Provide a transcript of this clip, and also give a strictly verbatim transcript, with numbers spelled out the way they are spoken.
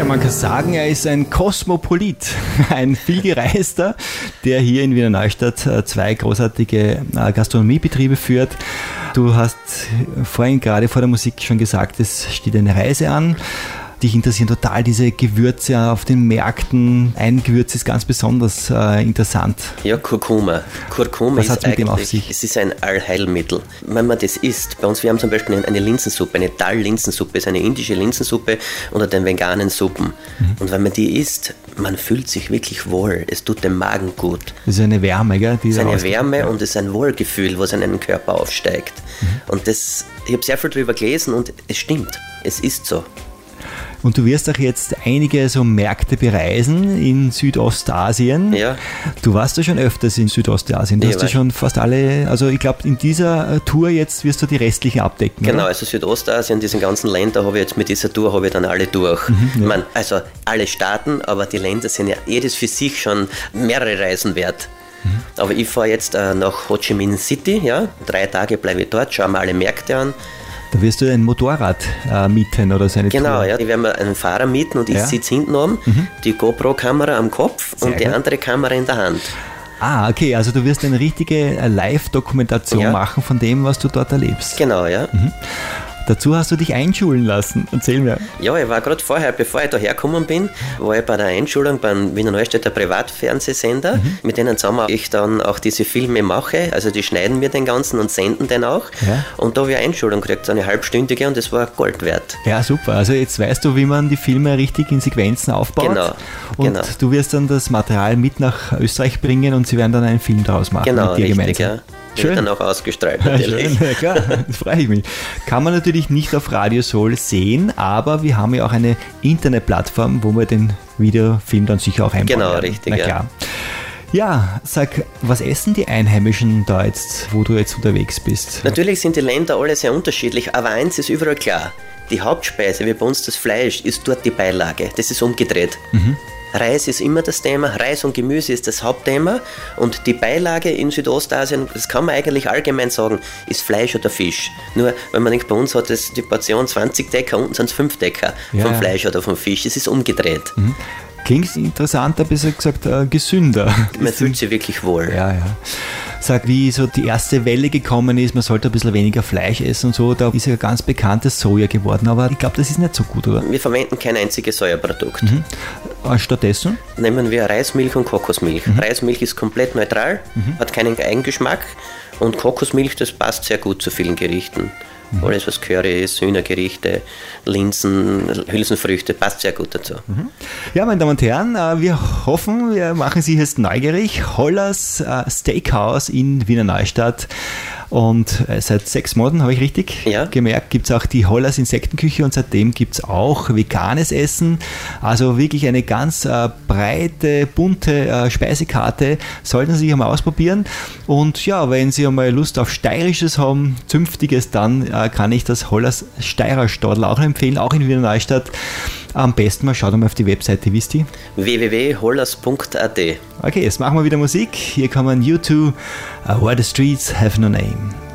man kann sagen, er ist ein Kosmopolit, ein vielgereister, der hier in Wiener Neustadt zwei großartige Gastronomiebetriebe führt. Du hast vorhin gerade vor der Musik schon gesagt, es steht eine Reise an. Dich interessieren total diese Gewürze auf den Märkten. Ein Gewürz ist ganz besonders äh, interessant. Ja, Kurkuma. Kurkuma ist eigentlich, es ist ein Allheilmittel. Wenn man das isst, bei uns, wir haben zum Beispiel eine Linsensuppe, eine Dal-Linsensuppe, ist eine indische Linsensuppe unter den veganen Suppen. Mhm. Und wenn man die isst, man fühlt sich wirklich wohl. Es tut dem Magen gut. Das ist eine Wärme, gell? Es ist eine Wärme und es ist ein Wohlgefühl, was in einen Körper aufsteigt. Mhm. Und das, ich habe sehr viel darüber gelesen und es stimmt. Es ist so. Und du wirst auch jetzt einige so Märkte bereisen in Südostasien. Ja. Du warst ja schon öfters in Südostasien. Du Ja, hast ja schon fast alle, also ich glaube in dieser Tour jetzt wirst du die restlichen abdecken. Genau, oder? also Südostasien, diesen ganzen Länder habe ich jetzt mit dieser Tour habe ich dann alle durch. Mhm, ja. Ich meine, also alle Staaten, aber die Länder sind ja jedes für sich schon mehrere Reisen wert. Mhm. Aber ich fahre jetzt äh, nach Ho Chi Minh City, ja, drei Tage bleibe ich dort, schaue mir alle Märkte an. Da wirst du ein Motorrad äh, mieten oder so eine Genau, Tour. ja, ich werde mir einen Fahrer mieten und ich Ja. sitze hinten oben, Mhm. die GoPro-Kamera am Kopf Sehr und die gut. andere Kamera in der Hand. Ah, okay, also du wirst eine richtige äh, Live-Dokumentation Ja. machen von dem, was du dort erlebst. Genau, ja. Mhm. Dazu hast du dich einschulen lassen. Erzähl mir. Ja, ich war gerade vorher, bevor ich da hergekommen bin, war ich bei der Einschulung beim Wiener Neustädter Privatfernsehsender. Mhm. Mit denen zusammen ich dann auch diese Filme mache. Also die schneiden wir den ganzen und senden den auch. Ja. Und da habe ich eine Einschulung gekriegt, so eine halbstündige, und das war Gold wert. Ja, super. Also jetzt weißt du, wie man die Filme richtig in Sequenzen aufbaut. Genau, Und genau. du wirst dann das Material mit nach Österreich bringen und sie werden dann einen Film daraus machen. Genau, mit dir richtig, gemeinsam. ja. Wird dann auch ausgestrahlt, Ja, natürlich. schön, ja klar, das freue ich mich. Kann man natürlich nicht auf Radio Soul sehen, aber wir haben ja auch eine Internetplattform, wo wir den Videofilm dann sicher auch einbauen Genau, werden. richtig, Na ja. klar. Ja, sag, was essen die Einheimischen da jetzt, wo du jetzt unterwegs bist? Natürlich sind die Länder alle sehr unterschiedlich, aber eins ist überall klar. Die Hauptspeise, wie bei uns das Fleisch, ist dort die Beilage. Das ist umgedreht. Mhm. Reis ist immer das Thema, Reis und Gemüse ist das Hauptthema, und die Beilage in Südostasien, das kann man eigentlich allgemein sagen, ist Fleisch oder Fisch. Nur, wenn man denkt, bei uns hat das die Portion zwanzig Decker, unten sind es fünf Decker Ja, vom ja. Fleisch oder vom Fisch. Es ist umgedreht. Mhm. Klingt interessanter, besser gesagt äh, gesünder. Man fühlt sich wirklich wohl. Ja, ja. Sag, wie so die erste Welle gekommen ist, man sollte ein bisschen weniger Fleisch essen und so, da ist ja ganz bekanntes Soja geworden, aber ich glaube, das ist nicht so gut, oder? Wir verwenden kein einziges Sojaprodukt. Mhm. Äh, Stattdessen? Nehmen wir Reismilch und Kokosmilch. Mhm. Reismilch ist komplett neutral, Mhm. hat keinen Eigengeschmack, und Kokosmilch, das passt sehr gut zu vielen Gerichten. Mhm. Alles, was Curry ist, Hühnergerichte, Linsen, Hülsenfrüchte, passt sehr gut dazu. Mhm. Ja, meine Damen und Herren, äh, wir hoffen, wir machen Sie jetzt neugierig. Hollers äh, Steakhouse in Wiener Neustadt. Und äh, seit sechs Monaten, habe ich richtig Ja. gemerkt, gibt es auch die Hollers Insektenküche, und seitdem gibt es auch veganes Essen. Also wirklich eine ganz äh, breite, bunte äh, Speisekarte. Sollten Sie sich einmal ausprobieren. Und ja, wenn Sie einmal Lust auf Steirisches haben, Zünftiges, dann äh, kann ich das Hollers Steirer Stadl auch empfehlen, auch in Wiener Neustadt. Am besten mal schaut mal auf die Webseite, wisst ihr? w w w punkt hollers punkt a t. Okay, jetzt machen wir wieder Musik. Hier kommen U zwei, uh, Where the Streets Have No Name.